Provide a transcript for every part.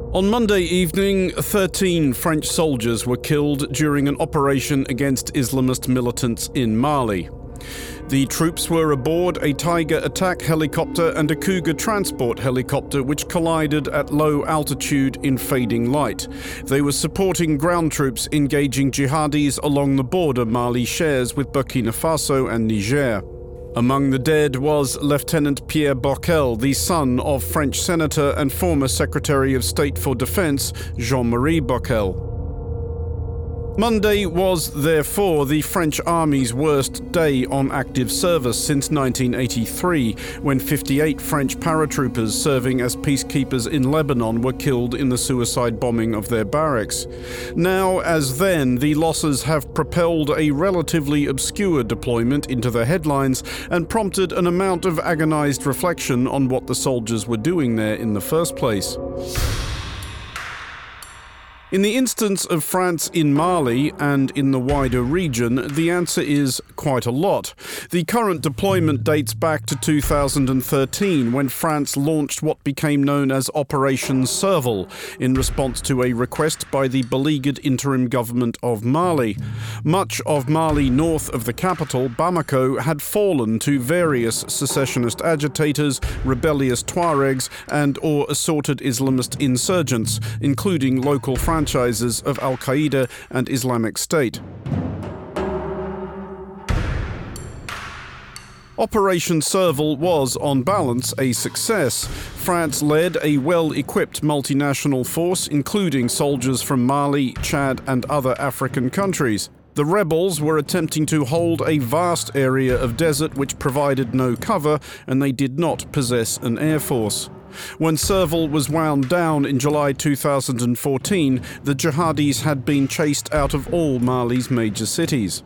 On Monday evening, 13 French soldiers were killed during an operation against Islamist militants in Mali. The troops were aboard a Tiger attack helicopter and a Cougar transport helicopter which collided at low altitude in fading light. They were supporting ground troops engaging jihadis along the border Mali shares with Burkina Faso and Niger. Among the dead was Lieutenant Pierre Bockel, the son of French Senator and former Secretary of State for Defense Jean-Marie Bockel. Monday was, therefore, the French Army's worst day on active service since 1983, when 58 French paratroopers serving as peacekeepers in Lebanon were killed in the suicide bombing of their barracks. Now, as then, the losses have propelled a relatively obscure deployment into the headlines and prompted an amount of agonized reflection on what the soldiers were doing there in the first place. In the instance of France in Mali and in the wider region, the answer is quite a lot. The current deployment dates back to 2013, when France launched what became known as Operation Serval, in response to a request by the beleaguered interim government of Mali. Much of Mali north of the capital, Bamako, had fallen to various secessionist agitators, rebellious Tuaregs, and/or assorted Islamist insurgents, including local franchises of Al-Qaeda and Islamic State. Operation Serval was, on balance, a success. France led a well-equipped multinational force, including soldiers from Mali, Chad, and other African countries. The rebels were attempting to hold a vast area of desert which provided no cover, and they did not possess an air force. When Serval was wound down in July 2014, the jihadis had been chased out of all Mali's major cities.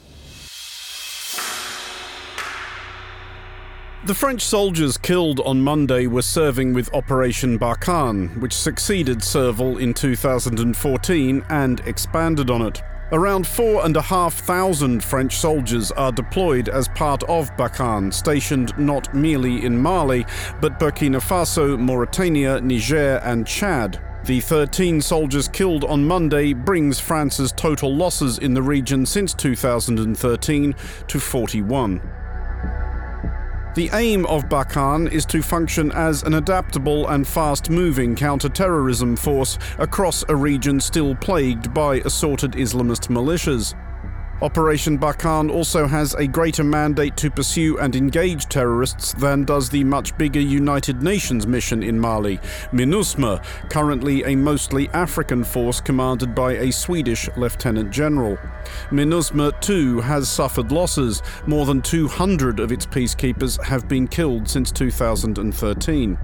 The French soldiers killed on Monday were serving with Operation Barkhane, which succeeded Serval in 2014 and expanded on it. Around 4,500 French soldiers are deployed as part of Barkhane, stationed not merely in Mali, but Burkina Faso, Mauritania, Niger, and Chad. The 13 soldiers killed on Monday brings France's total losses in the region since 2013 to 41. The aim of Barkhane is to function as an adaptable and fast-moving counter-terrorism force across a region still plagued by assorted Islamist militias. Operation Barkhane also has a greater mandate to pursue and engage terrorists than does the much bigger United Nations mission in Mali, MINUSMA, currently a mostly African force commanded by a Swedish lieutenant general. MINUSMA, too, has suffered losses. More than 200 of its peacekeepers have been killed since 2013.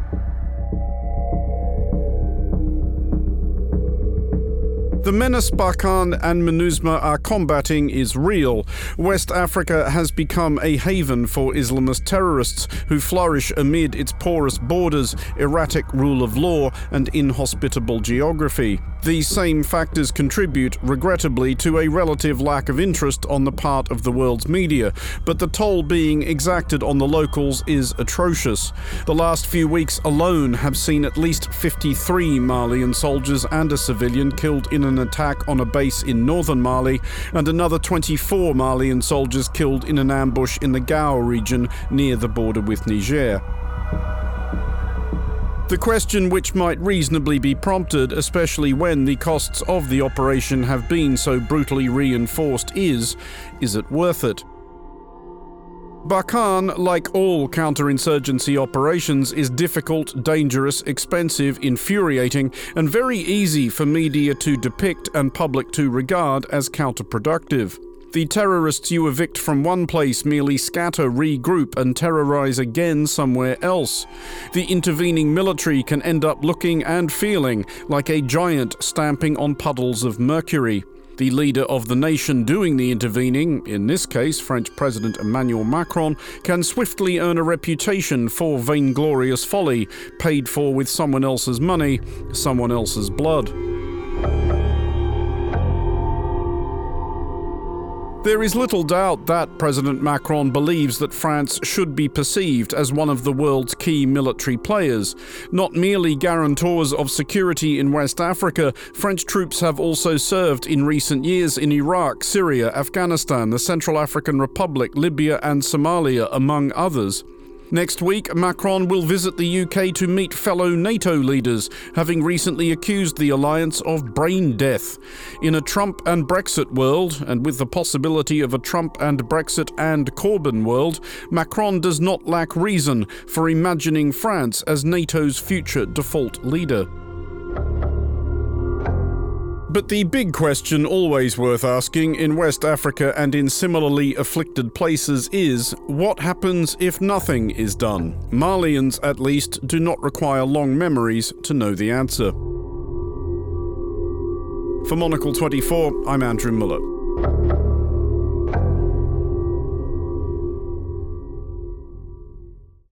The menace Barkhane and MINUSMA are combating is real. West Africa has become a haven for Islamist terrorists who flourish amid its porous borders, erratic rule of law, and inhospitable geography. These same factors contribute, regrettably, to a relative lack of interest on the part of the world's media, but the toll being exacted on the locals is atrocious. The last few weeks alone have seen at least 53 Malian soldiers and a civilian killed in an attack on a base in northern Mali, and another 24 Malian soldiers killed in an ambush in the Gao region near the border with Niger. The question which might reasonably be prompted, especially when the costs of the operation have been so brutally reinforced, is it worth it? Barkhane, like all counterinsurgency operations, is difficult, dangerous, expensive, infuriating, and very easy for media to depict and public to regard as counterproductive. The terrorists you evict from one place merely scatter, regroup, and terrorize again somewhere else. The intervening military can end up looking and feeling like a giant stamping on puddles of mercury. The leader of the nation doing the intervening, in this case French President Emmanuel Macron, can swiftly earn a reputation for vainglorious folly, paid for with someone else's money, someone else's blood. There is little doubt that President Macron believes that France should be perceived as one of the world's key military players. Not merely guarantors of security in West Africa, French troops have also served in recent years in Iraq, Syria, Afghanistan, the Central African Republic, Libya and Somalia, among others. Next week, Macron will visit the UK to meet fellow NATO leaders, having recently accused the alliance of brain death. In a Trump and Brexit world, and with the possibility of a Trump and Brexit and Corbyn world, Macron does not lack reason for imagining France as NATO's future default leader. But the big question, always worth asking, in West Africa and in similarly afflicted places is, what happens if nothing is done? Malians, at least, do not require long memories to know the answer. For Monocle 24, I'm Andrew Muller.